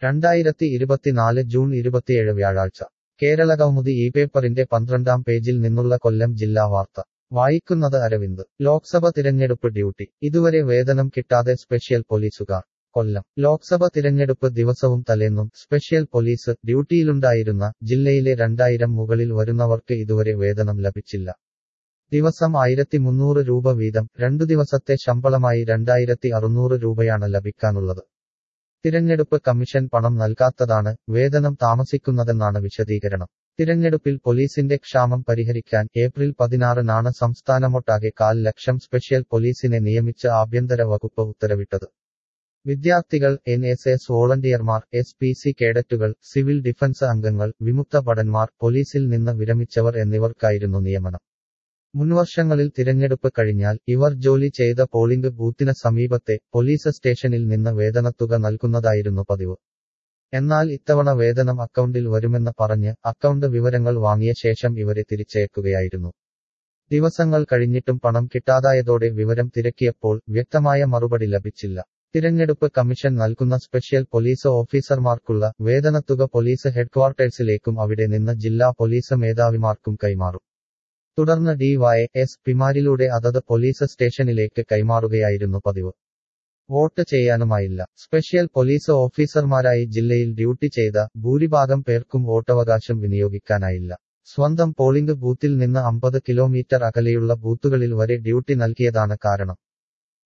2024 June 27 വ്യാഴാഴ്ച കേരളകൗമുദി ഈ പേപ്പറിന്റെ 12-ാം പേജിൽ നിന്നുള്ള കൊല്ലം ജില്ലാ വാർത്ത വായിക്കുന്നത് അരവിന്ദ്. ലോക്സഭ തിരഞ്ഞെടുപ്പ് ഡ്യൂട്ടി ഇതുവരെ വേതനം കിട്ടാതെ സ്പെഷ്യൽ പോലീസുകാർ. കൊല്ലം ലോക്സഭ തിരഞ്ഞെടുപ്പ് ദിവസവും തലേന്നും സ്പെഷ്യൽ പോലീസ് ഡ്യൂട്ടിയിലുണ്ടായിരുന്ന ജില്ലയിലെ 2000 മുകളിൽ വരുന്നവർക്ക് ഇതുവരെ വേതനം ലഭിച്ചില്ല. ദിവസം 1300 രൂപ വീതം 2 ദിവസത്തെ ശമ്പളമായി 2600 രൂപയാണ് ലഭിക്കാനുള്ളത്. തിരഞ്ഞെടുപ്പ് കമ്മീഷൻ പണം നൽകാത്തതാണ് വേതനം താമസിക്കുന്നതെന്നാണ് വിശദീകരണം. തിരഞ്ഞെടുപ്പിൽ പോലീസിന്റെ ക്ഷാമം പരിഹരിക്കാൻ ഏപ്രിൽ 16-നാണ് സംസ്ഥാനമൊട്ടാകെ 1,00,000 സ്പെഷ്യൽ പോലീസിനെ നിയമിച്ച് ആഭ്യന്തര വകുപ്പ് ഉത്തരവിട്ടത്. വിദ്യാർത്ഥികൾ, NSS വോളണ്ടിയർമാർ, SPC കേഡറ്റുകൾ, സിവിൽ ഡിഫൻസ് അംഗങ്ങൾ, വിമുക്ത ഭടന്മാർ, പോലീസിൽ നിന്ന് വിരമിച്ചവർ എന്നിവർക്കായിരുന്നു നിയമനം. മുൻവർഷങ്ങളിൽ തിരഞ്ഞെടുപ്പ് കഴിഞ്ഞാൽ ഇവർ ജോലി ചെയ്ത പോളിംഗ് ബൂത്തിന് സമീപത്തെ പോലീസ് സ്റ്റേഷനിൽ നിന്ന് വേതനത്തുക നൽകുന്നതായിരുന്നു പതിവ്. എന്നാൽ ഇത്തവണ വേതനം അക്കൗണ്ടിൽ വരുമെന്ന് പറഞ്ഞ് അക്കൗണ്ട് വിവരങ്ങൾ വാങ്ങിയ ശേഷം ഇവരെ തിരിച്ചയക്കുകയായിരുന്നു. ദിവസങ്ങൾ കഴിഞ്ഞിട്ടും പണം കിട്ടാതായതോടെ വിവരം തിരക്കിയപ്പോൾ വ്യക്തമായ മറുപടി ലഭിച്ചില്ല. തിരഞ്ഞെടുപ്പ് കമ്മീഷൻ നൽകുന്ന സ്പെഷ്യൽ പോലീസ് ഓഫീസർമാർക്കുള്ള വേതനത്തുക പോലീസ് ഹെഡ്ക്വാർട്ടേഴ്സിലേക്കും അവിടെ നിന്ന് ജില്ലാ പോലീസ് മേധാവിമാർക്കും കൈമാറും. തുടർന്ന് DYSPമാരിലൂടെ അതത് പോലീസ് സ്റ്റേഷനിലേക്ക് കൈമാറുകയായിരുന്നു പതിവ്. വോട്ട് ചെയ്യാനുമായില്ല. സ്പെഷ്യൽ പോലീസ് ഓഫീസർമാരായി ജില്ലയിൽ ഡ്യൂട്ടി ചെയ്ത ഭൂരിഭാഗം പേർക്കും വോട്ടവകാശം വിനിയോഗിക്കാനായില്ല. സ്വന്തം പോളിംഗ് ബൂത്തിൽ നിന്ന് 50 കിലോമീറ്റർ അകലെയുള്ള ബൂത്തുകളിൽ വരെ ഡ്യൂട്ടി നൽകിയതാണ് കാരണം.